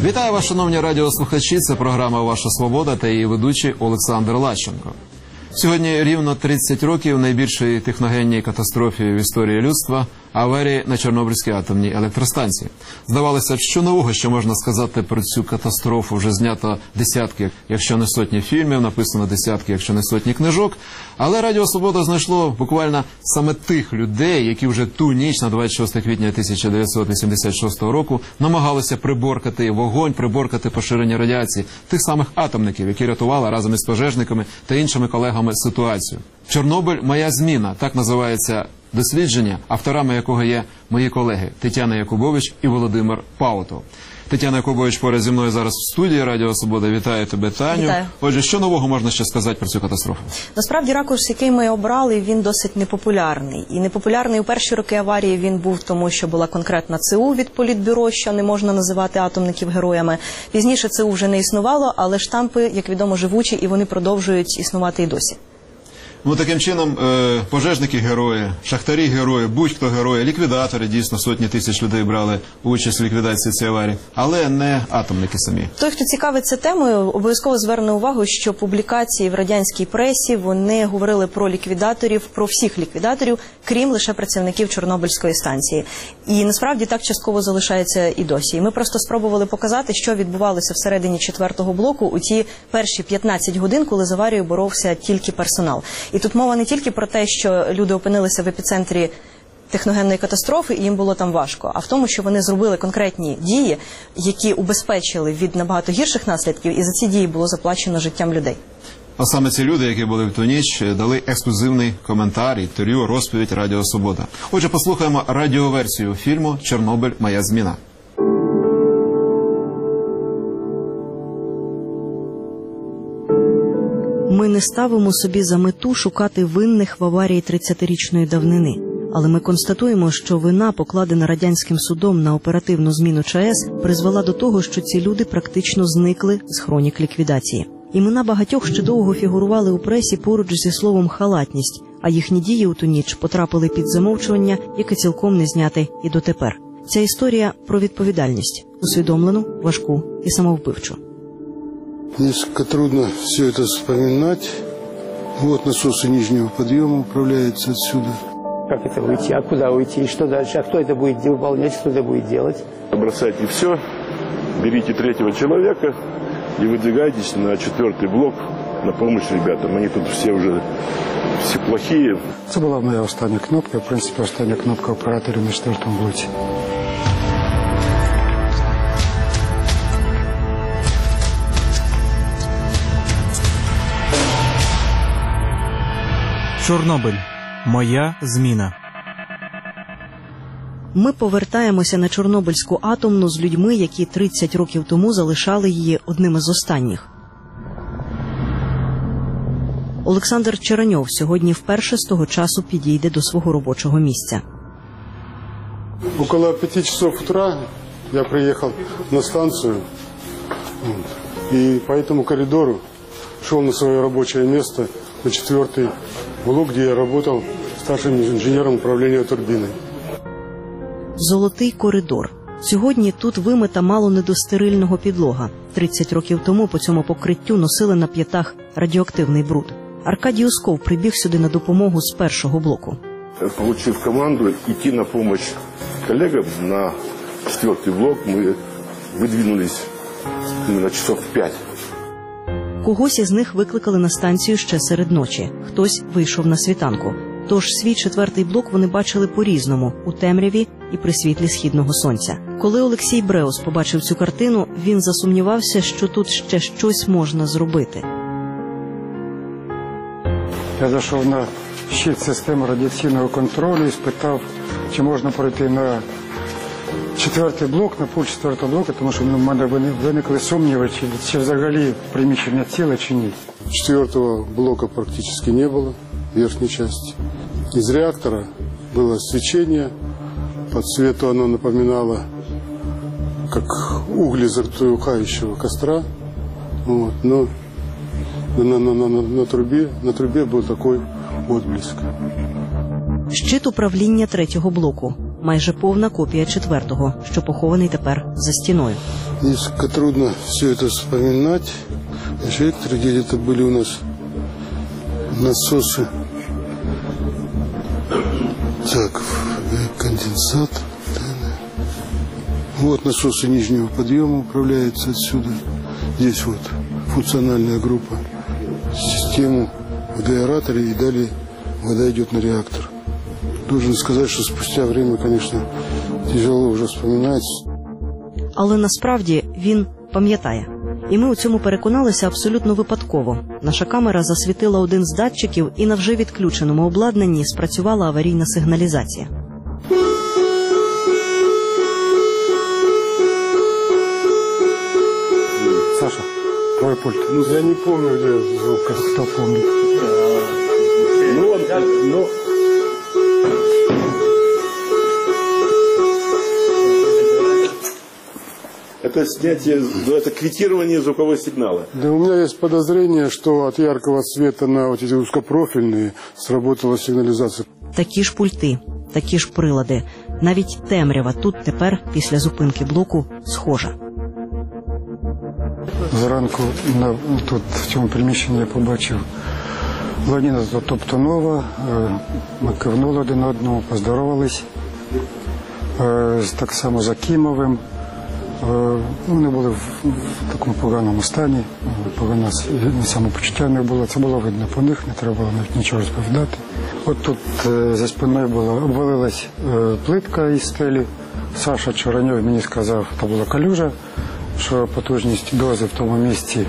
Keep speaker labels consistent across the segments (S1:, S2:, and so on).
S1: Вітаю вас, шановні радіослухачі. Це програма «Ваша свобода» та її ведучий Олександр Лащенко. Сьогодні рівно 30 років найбільшої техногенній катастрофі в історії людства – аварії на Чорнобильській атомній електростанції. Здавалося, що нового, що можна сказати про цю катастрофу, вже знято десятки, якщо не сотні фільмів, написано десятки, якщо не сотні книжок. Але Радіо Свобода знайшло буквально саме тих людей, які вже ту ніч на 26 квітня 1986 року намагалися приборкати вогонь, приборкати поширення радіації тих самих атомників, які рятували разом із пожежниками та іншими колегами ситуацію. «Чорнобиль. Моя зміна» – так називається дослідження, авторами якого є мої колеги Тетяна Якубович і Володимир Паутов. Тетяна Якубович поряд зі мною зараз в студії Радіо Свобода. Вітаю тебе, Таню.
S2: Вітаю.
S1: Отже, що нового можна ще сказати про цю катастрофу?
S2: Насправді, ракурс, який ми обрали, він досить непопулярний. І непопулярний у перші роки аварії він був тому, що була конкретна ЦУ від Політбюро, що не можна називати атомників героями. Пізніше ЦУ вже не існувало, але штампи, як відомо, живучі, і вони продовжують існувати і досі.
S1: Ну, таким чином, пожежники – герої, шахтарі – герої, будь-хто – герої, ліквідатори, дійсно, сотні тисяч людей брали участь в ліквідації цієї аварії, але не атомники самі.
S2: Той, хто цікавиться темою, обов'язково зверне увагу, що публікації в радянській пресі, вони говорили про ліквідаторів, про всіх ліквідаторів, крім лише працівників Чорнобильської станції. І насправді так частково залишається і досі. І ми просто спробували показати, що відбувалося всередині 4-го блоку у ті перші 15 годин, коли з аварією боровся тільки персонал. І тут мова не тільки про те, що люди опинилися в епіцентрі техногенної катастрофи, і їм було там важко, а в тому, що вони зробили конкретні дії, які убезпечили від набагато гірших наслідків, і за ці дії було заплачено життям людей.
S1: А саме ці люди, які були в ту ніч, дали ексклюзивний коментар, інтерв'ю, розповідь Радіо Свобода. Отже, послухаємо радіоверсію фільму «Чорнобиль. Моя зміна».
S2: Ми не ставимо собі за мету шукати винних в аварії 30-річної давнини. Але ми констатуємо, що вина, покладена радянським судом на оперативну зміну ЧАЕС, призвела до того, що ці люди практично зникли з хронік ліквідації. Імена багатьох ще довго фігурували у пресі поруч зі словом «халатність», а їхні дії у ту ніч потрапили під замовчування, яке цілком не зняте і дотепер. Ця історія про відповідальність, усвідомлену, важку і самовбивчу.
S3: Несколько трудно все это вспоминать. Вот насосы нижнего подъема управляются отсюда.
S4: Как это уйти? А куда уйти? И что дальше? А кто это будет выполнять? Кто это будет делать?
S5: Бросайте все, берите третьего человека и выдвигайтесь на 4-й блок на помощь ребятам. Они тут все уже все плохие.
S6: Це була моя остання кнопка. В принципі, остання кнопка операторів на 4-му блоці.
S7: Чорнобиль. Моя зміна.
S2: Ми повертаємося на Чорнобильську атомну з людьми, які 30 років тому залишали її одними з останніх. Олександр Череньов сьогодні вперше з того часу підійде до свого робочого місця.
S3: Около 5 часов утра я приехал на станцию и по этому коридору шел на свое рабочее место на 4-й блок, где я работал старшим инженером управления турбиной.
S2: Золотий коридор. Сьогодні тут вимита мало не до стерильного підлога. 30 років тому по цьому покриттю носили на п'ятах радіоактивний бруд. Аркадій Усков прибіг сюди на допомогу з 1-го блоку.
S5: Получив команду идти на помощь коллегам на 4-й блок, мы выдвинулись на часов 5.
S2: Когось із них викликали на станцію ще серед ночі. Хтось вийшов на світанку. Тож свій 4-й блок вони бачили по-різному – у темряві і при світлі східного сонця. Коли Олексій Бреус побачив цю картину, він засумнівався, що тут ще щось можна зробити.
S6: Я зайшов на щит системи радіаційного контролю і спитав, чи можна пройти на 4-й блок, на пульт 4-го блоку, тому що в мене виникли сумніви, чи взагалі приміщення ціле, чи ні.
S3: 4-го блока практически не было, верхней части. Из реактора было свечение, по цвету оно напоминало, как угли затухающего костра, вот, но на трубе был такой отблеск.
S2: Щит управління 3-го блоку. майже повна копія 4-го, що похований тепер за стіною.
S3: Несколько трудно все это вспоминать. Инжекторы, где-то были у нас насосы. Так, конденсат. Вот насосы нижнего подъема управляются отсюда. Здесь вот функциональная группа. Систему в деаэраторе и далее вода идет на реактор. Должен сказать, что спустя время, конечно, тяжело уже вспоминать.
S2: Але насправді він пам'ятає. І ми у цьому переконалися абсолютно випадково. Наша камера засвітила один з датчиків, і на вже відключеному обладнанні спрацювала аварійна сигналізація.
S6: Саша, твой пульт.
S3: Ну, я не помню, где звук.
S6: Кто помнит?
S5: Это снятие, это квитирование звукового сигнала.
S3: Да, у меня есть подозрение, что от яркого света на вот эти узкопрофильные сработала сигнализация.
S2: Такі ж пульти, такі ж прилади. Навіть темрява тут тепер, після зупинки блоку, схожа.
S6: Зранку тут в цьому приміщенні я побачив Леоніда Топтунова. Ми кивнули один одному, поздоровались. Так само з Акімовим. Вони були в такому поганому стані, погане самопочуття не було. Це було видно по них, не треба було навіть нічого розповідати. От тут за спиною обвалилась плитка із стелі. Саша Чораньов мені сказав, що була калюжа, що потужність дози в тому місці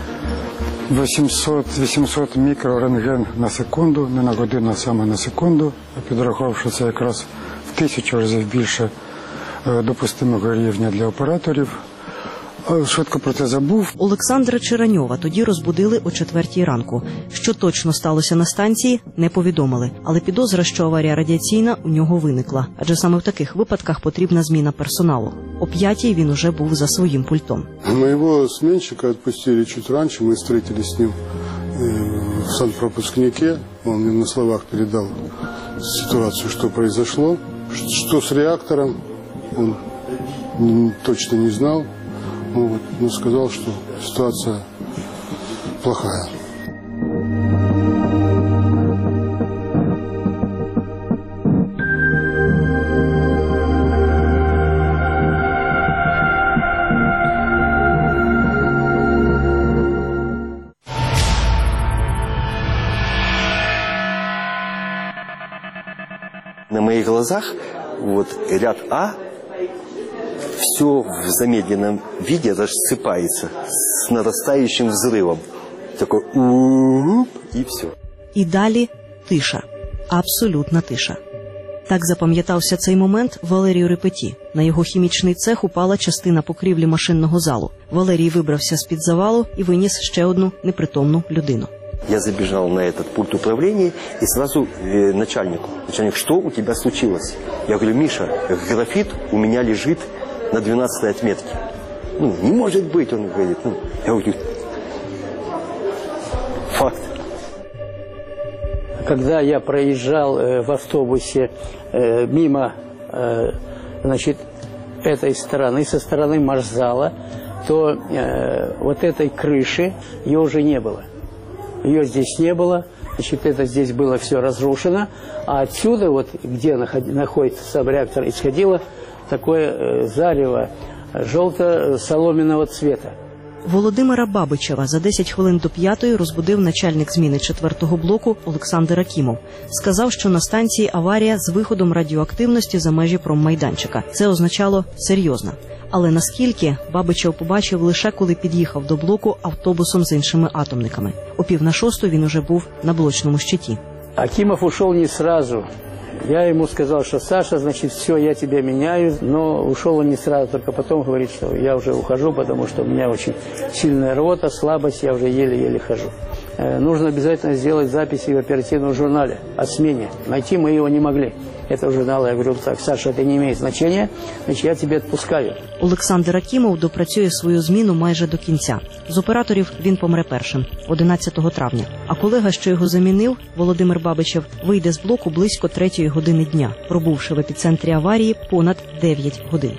S6: 800 мікрорентген на секунду, не на годину, а саме на секунду. Я підрахував, що це якраз в 1000 разів більше допустимого рівня для операторів. Швидко про це забув.
S2: Олександра Чираньова тоді розбудили о 4-й ранку. Що точно сталося на станції, не повідомили. Але підозра, що аварія радіаційна, у нього виникла. Адже саме в таких випадках потрібна зміна персоналу. О 5-й він уже був за своїм пультом.
S3: Моего сменщика отпустили чуть раньше. Мы встретились с ним в санпропускнике. Он мне на словах передал ситуацию, что произошло. Что с реактором, он точно не знал. Вот, но сказал, что ситуация плохая.
S8: На моих глазах вот ряд А все в замедленном виде рассыпается с нарастающим взрывом. Такой и все.
S2: І далі тиша. Абсолютна тиша. Так запам'ятався цей момент Валерію Репеті. На його хімічний цех упала частина покрівлі машинного залу. Валерій вибрався з-під завалу і виніс ще одну непритомну людину.
S8: Я забежал на этот пульт управления и сразу начальнику. Начальник, что у тебя случилось? Я говорю, Миша, графит у меня лежит на 12-й отметке. Ну, не может быть, он говорит. Ну, я говорю, факт.
S4: Когда я проезжал в автобусе мимо, значит, этой стороны, со стороны маршзала, то вот этой крыши, ее уже не было. Ее здесь не было, значит, это здесь было все разрушено, а отсюда, вот, где находится сам реактор, исходило такое зарево желто-соломенного цвета.
S2: Володимира Бабичева за 10 хвилин до 5-ї розбудив начальник зміни 4-го блоку Олександр Акімов. Сказав, що на станції аварія з виходом радіоактивності за межі проммайданчика. Це означало серйозно. Але наскільки, Бабичев побачив лише коли під'їхав до блоку автобусом з іншими атомниками. О 5:45 він уже був на блочному щиті.
S4: Акимов ушел не сразу. Я ему сказал, что Саша, значит, все, я тебя меняю, но ушел он не сразу, только потом говорит, что я уже ухожу, потому что у меня очень сильная рвота, слабость, я уже еле-еле хожу. нужно обязательно сделать записи в оперативном журнале о смене. Найти мы его не могли. Это журнал, я говорю, так, Саша, это не имеет значения, значит, я тебе відпускаю.
S2: Олександр Акімов допрацює свою зміну майже до кінця. З операторів він помре першим, 11 травня. А колега, що його замінив, Володимир Бабичев, вийде з блоку близько 3-ї години дня, пробувши в епіцентрі аварії понад 9 годин.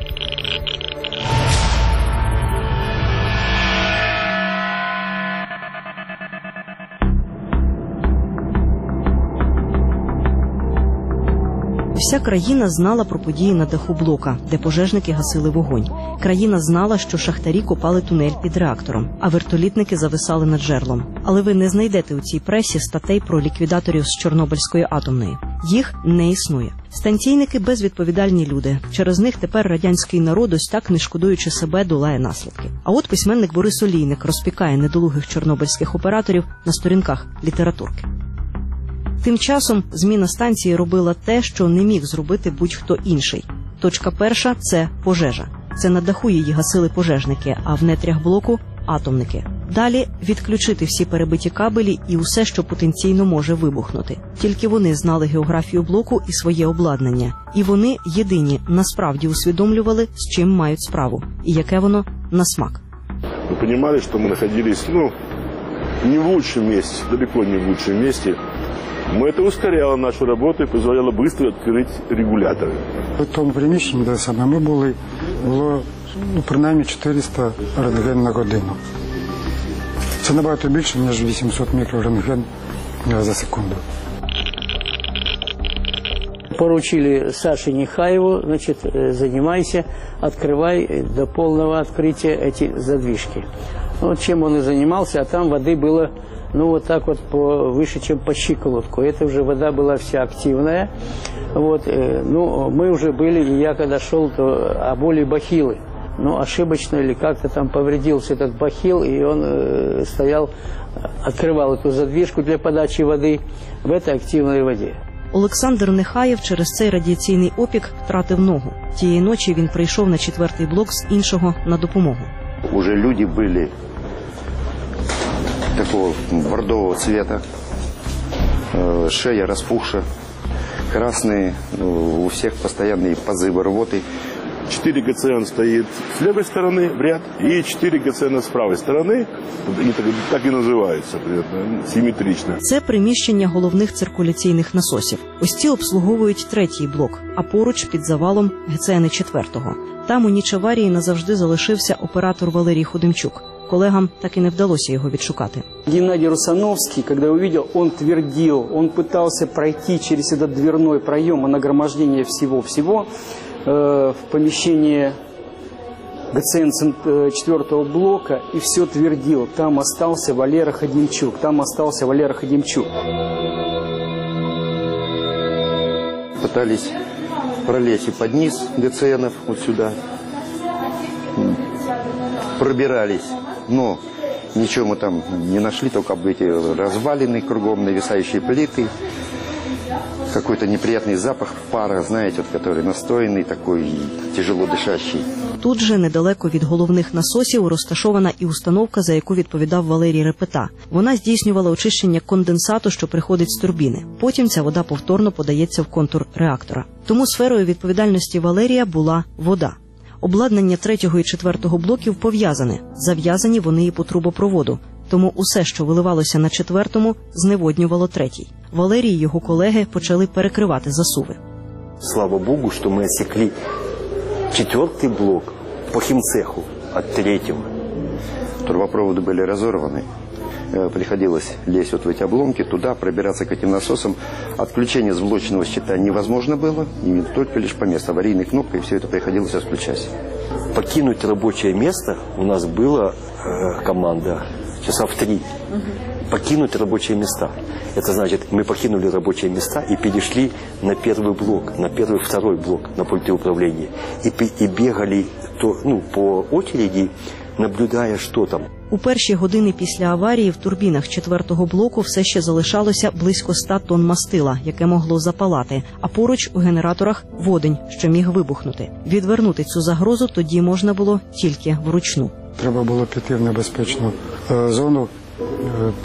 S2: Вся країна знала про події на даху блока, де пожежники гасили вогонь. Країна знала, що шахтарі копали тунель під реактором, а вертолітники зависали над жерлом. Але ви не знайдете у цій пресі статей про ліквідаторів з Чорнобильської атомної. Їх не існує. Станційники – безвідповідальні люди. Через них тепер радянський народ, ось так, не шкодуючи себе, долає наслідки. А от письменник Борис Олійник розпікає недолугих чорнобильських операторів на сторінках літературки. Тим часом зміна станції робила те, що не міг зробити будь-хто інший. Точка перша – це пожежа. Це на даху її гасили пожежники, а в нетрях блоку – атомники. Далі – відключити всі перебиті кабелі і усе, що потенційно може вибухнути. Тільки вони знали географію блоку і своє обладнання. І вони єдині насправді усвідомлювали, з чим мають справу і яке воно на смак.
S5: Ми розуміли, що ми знаходились, не в лучшем місці, далеко не в лучшем місці. Но это ускоряло нашу работу и позволяло быстро открыть регуляторы.
S6: В тому приміщенні, де саме ми були, було принаймні 400 рентген на годину. Це набагато більше, ніж 800 мікрорентген за секунду.
S4: Поручили Саше Нехаеву, значит, занимайся, открывай до полного открытия эти задвижки. Вот чем он и занимался, а там воды было, вот так вот выше, чем по щиколотку. Это уже вода была вся активная. Вот, мы уже были, и я когда шел, то оболи бахилы. Ошибочно или как-то там повредился этот бахил, и он стоял, открывал эту задвижку для подачи воды в этой активной воде.
S2: Олександр Нехаєв через цей радіаційний опік втратив ногу. Тієї ночі він прийшов на 4-й блок з іншого на допомогу.
S9: Уже люди были такого бордового цвета, шея распухша, красные, у всех постоянные позывы рвоты.
S5: 4 ГЦН стоит с левой стороны в ряд и 4 ГЦН с правой стороны. Они так и называются, симметрично.
S2: Це приміщення головних циркуляційних насосів. Ось ці обслуговують 3-й блок, а поруч під завалом ГЦН 4-го. Там у ніч аварії назавжди залишився оператор Валерій Худимчук. Колегам так і не вдалося його відшукати.
S10: Геннадий Русановский, когда увидел, он твердил, он пытался пройти через этот дверной проем и нагромождение всего-всего в помещение ГЦН 4-го блока и все твердил. Там остался Валера Ходимчук, там остался Валера Ходимчук.
S9: Пытались пролезть и под низ ГЦНов, вот сюда. Пробирались, но ничего мы там не нашли, только эти развалины кругом, нависающие плиты. Какой-то неприятный запах пара, знаете, который настойный, такой тяжело дышащий.
S2: Тут же, недалеко від головних насосів, розташована і установка, за яку відповідав Валерій Репета. Вона здійснювала очищення конденсату, що приходить з турбіни. Потім ця вода повторно подається в контур реактора. Тому сферою відповідальності Валерія була вода. Обладнання 3-го і 4-го блоків пов'язане. Зав'язані вони і по трубопроводу. Тому усе, що виливалося на 4-му, зневоднювало 3-й. Валерій і його колеги почали перекривати засуви.
S8: Слава Богу, что мы осекли 4-й блок по химцеху от 3-го.
S9: Трубопроводы были разорваны. Приходилось лезть вот в эти обломки, туда, пробираться к этим насосам. Отключение с блочного щита невозможно было, и только лишь по месту аварийной кнопкой, и все это приходилось отключать.
S8: Покинуть рабочее место у нас была команда часа в 3. Покинуть рабочие места. Это значит, мы покинули рабочие места и перешли на 1-й блок, на 1-й, 2-й блок, на пульты управления. И бегали по очереди, наблюдая, що там.
S2: У перші години після аварії в турбінах 4-го блоку все ще залишалося близько 100 тонн мастила, яке могло запалати, а поруч у генераторах водень, що міг вибухнути. Відвернути цю загрозу тоді можна було тільки вручну.
S6: Треба було піти в небезпечну зону,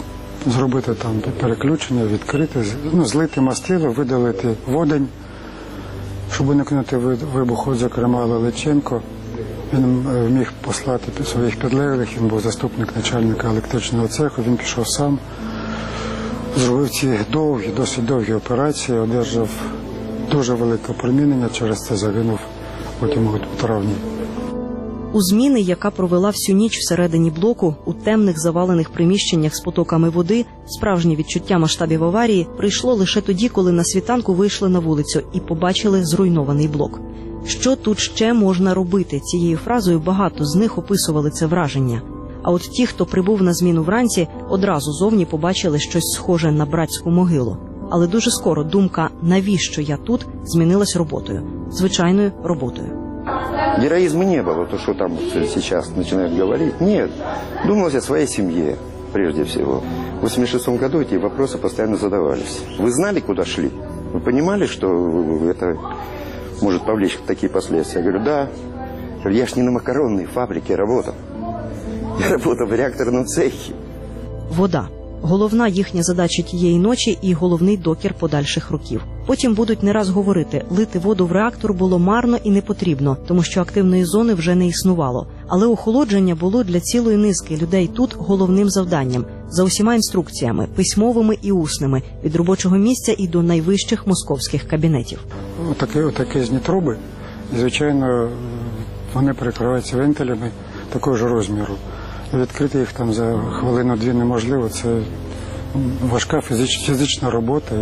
S6: зробити там переключення, відкрити, злити мастило, видалити водень, щоб уникнути вибуху, зокрема Лелеченко. Він міг послати своїх підлеглих, він був заступник начальника електричного цеху, він пішов сам, зробив ці досить довгі операції, одержав дуже велике опромінення, через це загинув потім у травні.
S2: У зміни, яка провела всю ніч всередині блоку, у темних завалених приміщеннях з потоками води, справжнє відчуття масштабів аварії прийшло лише тоді, коли на світанку вийшли на вулицю і побачили зруйнований блок. Що тут ще можна робити? Цією фразою багато з них описували це враження. А от ті, хто прибув на зміну вранці, одразу зовні побачили щось схоже на братську могилу. Але дуже скоро думка «навіщо я тут?» змінилась роботою. Звичайною роботою.
S9: Героизма не было, то, что там сейчас начинают говорить. Нет. Думалось о своей семье, прежде всего. В 1986 году эти вопросы постоянно задавались. Вы знали, куда шли? Вы понимали, что это может повлечь такие последствия? Я говорю, да. Я ж не на макаронной фабрике работал. Я работал в реакторном цехе.
S2: Вода. Головна їхня задача тієї ночі і головний докір подальших років. Потім будуть не раз говорити, лити воду в реактор було марно і не потрібно, тому що активної зони вже не існувало. Але охолодження було для цілої низки людей тут головним завданням, за усіма інструкціями, письмовими і усними, від робочого місця і до найвищих московських кабінетів.
S6: Отакезні труби, і, звичайно, вони перекриваються вентилями такого ж розміру. Відкрити їх там за хвилину-дві неможливо, це важка фізична робота.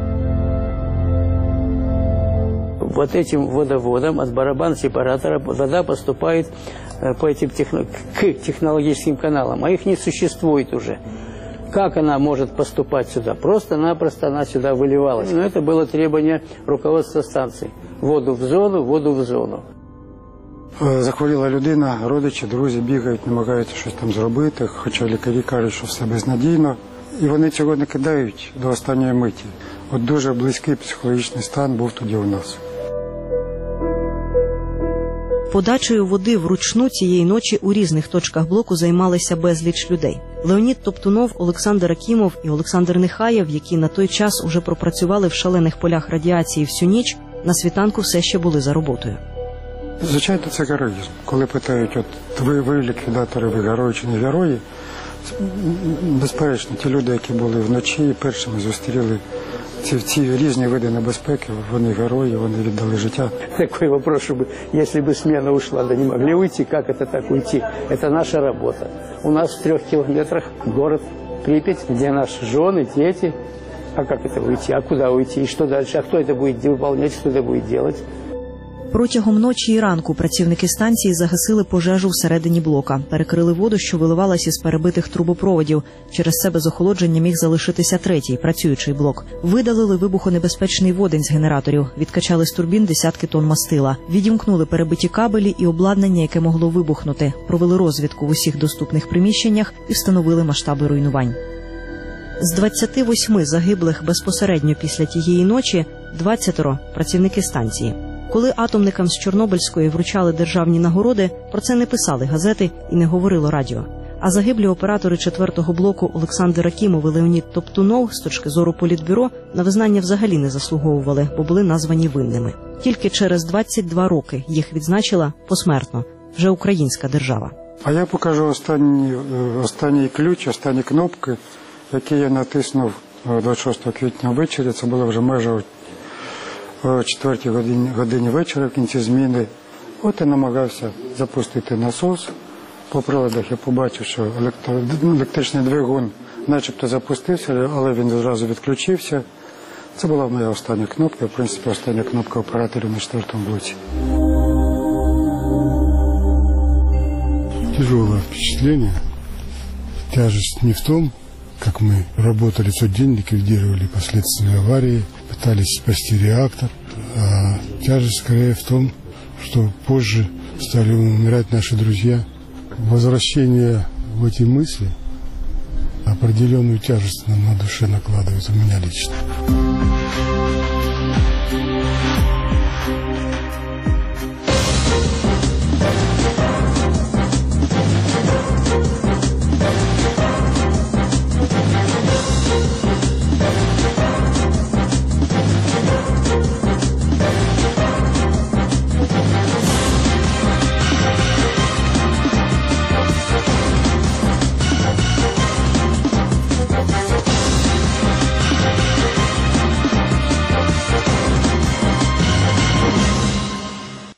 S4: Вот этим водоводом от барабана сепаратора вода поступает по этим к технологическим каналам, а их не существует уже. Как она может поступать сюда? Просто-напросто она сюда выливалась. Но это было требование руководства станции. Воду в зону, воду в зону.
S6: Захворіла людина, родичі, друзі бігають, намагаються щось там зробити, хоча лікарі кажуть, що все безнадійно. І вони цього не кидають до останньої миті. От дуже близький психологічний стан був тоді у нас.
S2: Подачею води вручну цієї ночі у різних точках блоку займалися безліч людей. Леонід Топтунов, Олександр Акімов і Олександр Нехаєв, які на той час уже пропрацювали в шалених полях радіації всю ніч, на світанку все ще були за роботою.
S6: Звичайно, це героїзм. Коли питають, от ви ліквідатори, ви герої чи не герої, безперечно, ті люди, які були вночі і першими зустріли ці різні види небезпеки, вони герої, вони віддали життя.
S4: Такой вопрос, чтобы, если бы смена ушла, да не могли уйти, как это так уйти? Это наша работа. У нас в 3 километрах город Припять, где наши жены, дети. А как это уйти? А куда уйти? И что дальше? А кто это будет выполнять? Кто это будет делать?
S2: Протягом ночі і ранку працівники станції загасили пожежу всередині блока, перекрили воду, що виливалась із перебитих трубопроводів. Через це без охолодження міг залишитися третій, працюючий блок. Видалили вибухонебезпечний водень з генераторів, відкачали з турбін десятки тонн мастила, відімкнули перебиті кабелі і обладнання, яке могло вибухнути, провели розвідку в усіх доступних приміщеннях і встановили масштаби руйнувань. З 28 загиблих безпосередньо після тієї ночі 20 – працівники станції. Коли атомникам з Чорнобильської вручали державні нагороди, про це не писали газети і не говорило радіо. А загиблі оператори 4-го блоку Олександр Акімов і Леонід Топтунов з точки зору Політбюро на визнання взагалі не заслуговували, бо були названі винними. Тільки через 22 роки їх відзначила посмертно вже українська держава.
S6: А я покажу останній ключ, останні кнопки, які я натиснув 26 квітня ввечері. Це було вже майже о 4 годині вечора в кінці зміни. От я намагався запустити насос. По приладах я побачив, що електричний двигун начебто запустився, але він одразу відключився. Це була моя остання кнопка, в принципі, остання кнопка операторів на 4-му блоці.
S3: Тяжелое впечатление. Тяжесть не в том, как мы работали в тот день, ликвидировали последствия аварии, пытались спасти реактор, а тяжесть скорее в том, что позже стали умирать наши друзья. Возвращение в эти мысли определенную тяжесть на душе накладывает у меня лично.